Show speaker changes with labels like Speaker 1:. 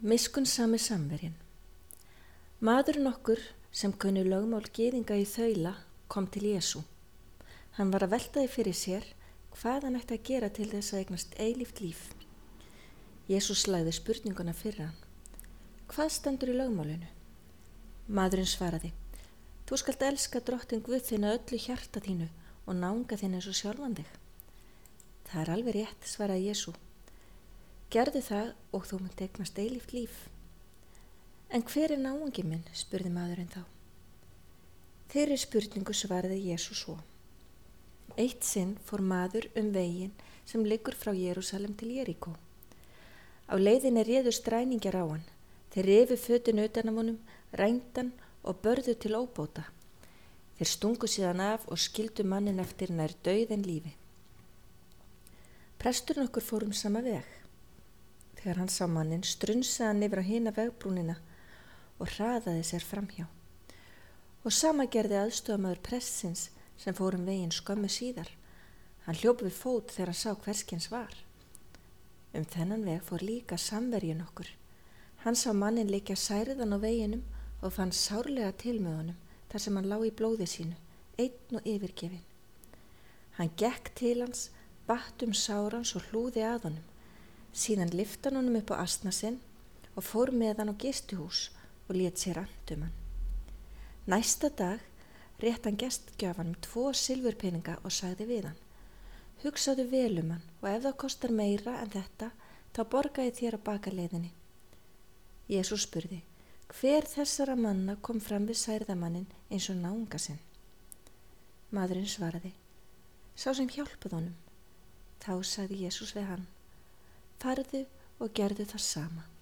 Speaker 1: Miskunnsami samverjinn. Maður nokkur sem kunni lögmál gyðinga í þaula kom til Jesú. Hann var að velta því fyrir sér hvað hann ætti að gera til þess að eignast eilíft líf. Jesús lagði spurninguna fyrir hann. Hvað stendur í lögmálinu? Maðurinn svaraði, þú skalt elska Drottinn Guð þinn af öllu hjarta þínu og náunga þinn eins og sjálfan þig. Það er alveg rétt, svaraði Jesú. Gerðu það og þú munt eignast eilíft líf. En hver er náungi minn, spurði maðurinn þá. Þeirri spurningu svaraði Jesú svo. Eitt sinn fór maður veginn sem liggur frá Jerúsalem til Jeríkó. Á leiðinni réðust ræningjar á hann. Þeir rifu fötin utan af honum, rændu hann og börðu til óbóta. Þeir stungu síðan af og skildu mannin eftir nær dauð en lífi. Presturinn okkur fór sama veg. Þegar hann sá manninn strunsaði hann yfir á hina vegbrúnina og hraðaði sér framhjá. Og sama gerði aðstofamaður prestsins sem fór veginn skömmu síðar. Hann hljóp við fót þegar hann sá hverskins var. Þennan veg fór líka samverjinn okkur. Hann sá manninn liggja særðan á veginum og fann sárlega til með honum þar sem hann lá í blóði sínu, einn og yfirgefinn. Hann gekk til hans, batt sár hans og hlúði að honum. Síðan lyfti hann honum upp á asna sinn og fór með hann á gistihús og lét sér annt hann. Næsta dag rétti hann gestgjafanum 2 silfurpeninga og sagði við hann, hugsaðu vel hann og ef það kostar meira en þetta, þá borga ég þér á bakaleiðinni. Jesús spurði, hver þessara manna kom fram við særðamannin eins og náunga sinn? Maðurinn svaraði, sá sem hjálpaði honum. Þá sagði Jesús við hann, farðu og gerðu það sama.